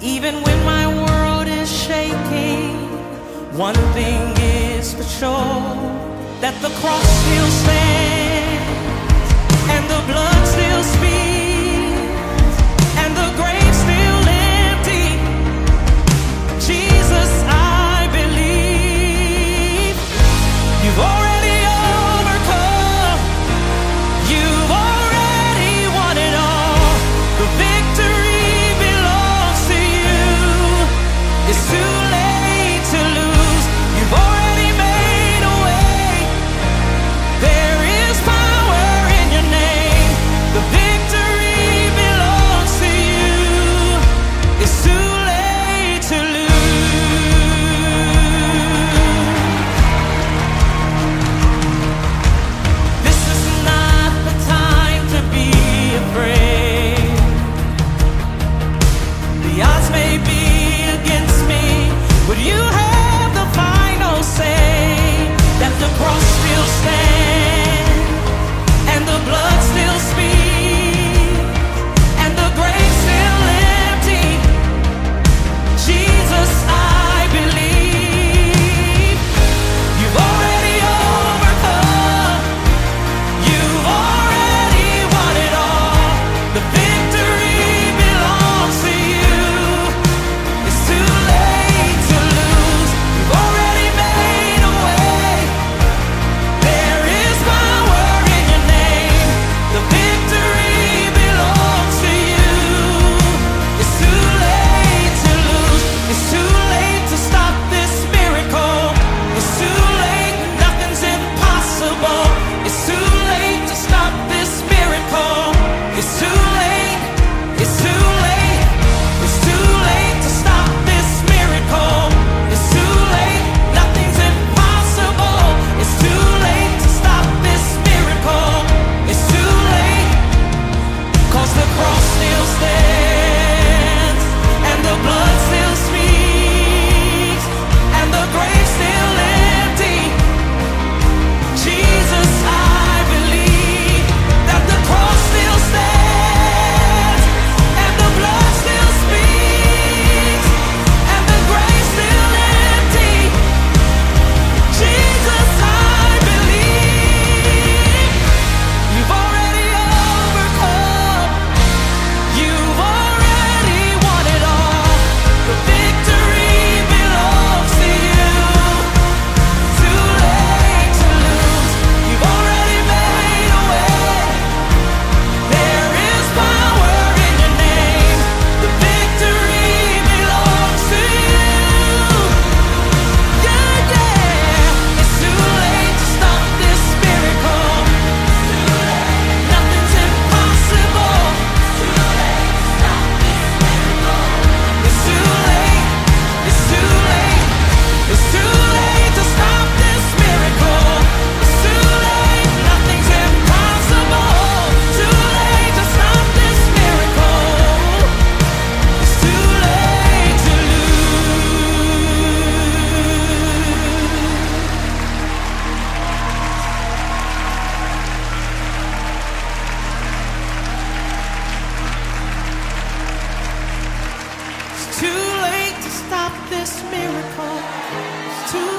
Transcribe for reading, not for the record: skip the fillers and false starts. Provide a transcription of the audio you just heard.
Even when my world is shaking, one thing is for sure, that the cross still stands, and the blood still speaks, and the grave still empty. Jesus, I believe you've already overcome. You've already won it all. The victory belongs to you. It's too late to lose. You've already made a way. There is power in your name. The victory belongs to you. It's too late to lose. This is not the time to be afraid. The odds may be against me, but you have the final say. That the cross still stands, and the blood still speaks, and the grave still empty. Jesus, I believe you've already overcome. You've already won it all. The victory belongs to you. It's too late to lose. You've already made a way. There is power in your name. The victory belongs to you. It's too late to lose. It's too late to stop this miracle. It's too late. Nothing's impossible. It's too late to stop this miracle. It's too late. It's too late. It's too late to stop this miracle. It's too late. Nothing's impossible. It's too late to stop this miracle. It's too late. 'Cause the cross still stands, and the blood still speaks, and the grave still empty. Jesus, I believe that the cross still stands, and the blood still speaks, and the grave still empty. Jesus, I believe you've already overcome. You've already won it all. The victory belongs to you. Too late to lose. You've already made a way. There is power in your name. The victory belongs to you. Yeah, yeah. It's too late to stop this miracle. Nothing's impossible. It's too late. It's too late. It's too late to stop this miracle. It's too late. Nothing's impossible. Too late to stop this miracle. It's too late to lose. It's too late to stop this miracle. It's too